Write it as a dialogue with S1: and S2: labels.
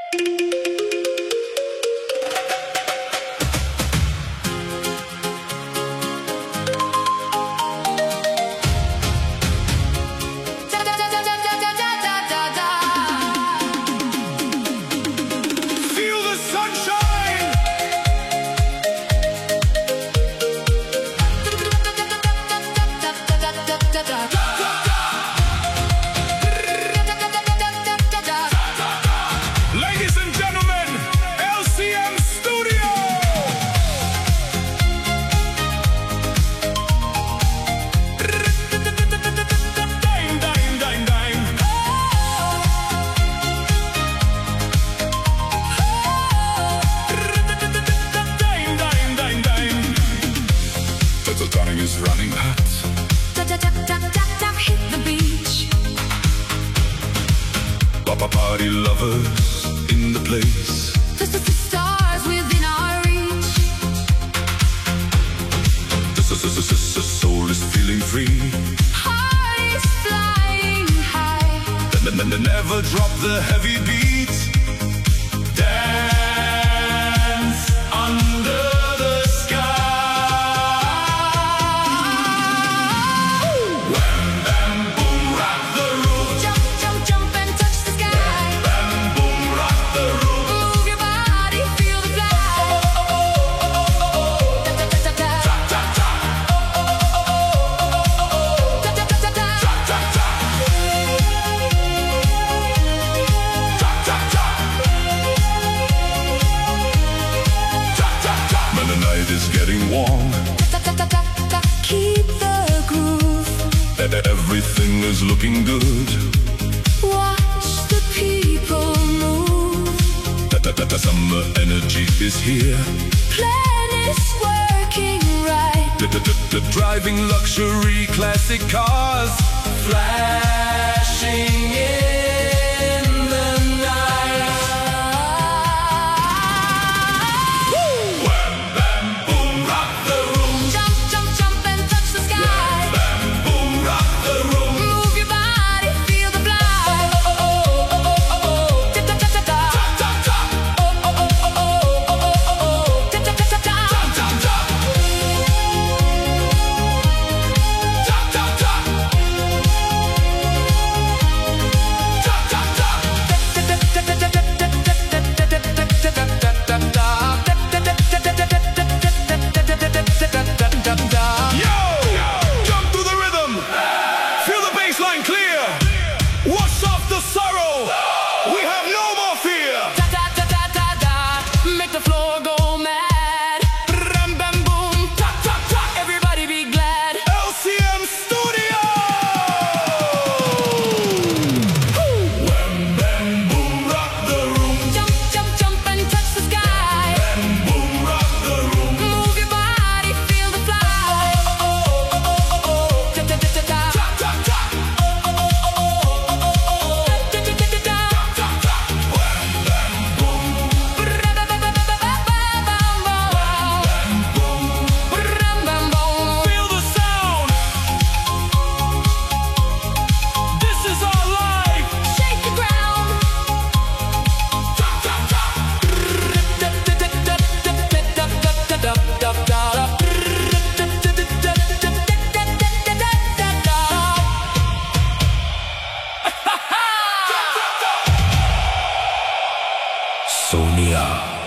S1: Ladies and gentlemen, LCM Studio. Dime, dime, dime, dime. Dime, dime, dime, dime. The time is running hot.
S2: Hit the beach.
S1: Party lovers in the place.
S2: The stars within our reach.
S1: The soul is feeling free.
S2: Heart is flying high.
S1: Never drop the heavy beat. Dance under the sky. Wham, bam, boom, rock the room.
S2: Jump, jump, jump and touch the sky.
S1: Bam, boom, rock the room.
S2: Move your body, feel the fly. Da, da, da, da, da.
S1: Ta, ta, ta.
S2: Da, da, da, da, da.
S1: Ta, ta, ta. Ta, ta, ta. Ta, ta, ta. Man, the night is getting warm.
S2: Da, da, da, da, da. Keep the groove.
S1: Everything is looking good.
S2: Watch the people move.
S1: The summer energy is here.
S2: Plan is working right.
S1: The driving luxury classic cars flashing in the night. Wham, bam, boom, rock the room.
S2: Jump, jump, jump and touch the sky.
S1: Bam, boom, rock the room.
S2: Move your body, feel the fly. Da, da, da, da, da.
S1: Ta, ta, ta.
S2: Da, da, da, da, da.
S1: Ta, ta, ta. Ta, ta, ta. Ta, ta, ta. Yo! Jump to the rhythm. Feel the bass line clear. Wash off the sorrow. We have no more fear.
S2: Da, da, da, da, da, da. Make the floor go mad. Ram, bam, boom.
S1: Ta, ta, ta.
S2: Everybody be glad.
S1: LCM Studio. Wham, bam, boom, rock the room.
S2: Jump, jump, jump and touch the sky.
S1: Bam, boom, rock the room.
S2: Move your body, feel the fly. Da, da, da, da, da.
S1: Ta, ta, ta.
S2: Da, da, da, da, da, da.
S1: Ta, ta. Wham, bam, boom.
S2: Bam, bam, bam, bam, bam.
S1: Feel the sound. This is our life.
S2: Shake the ground.
S1: Ta, ta, ta. Sonia.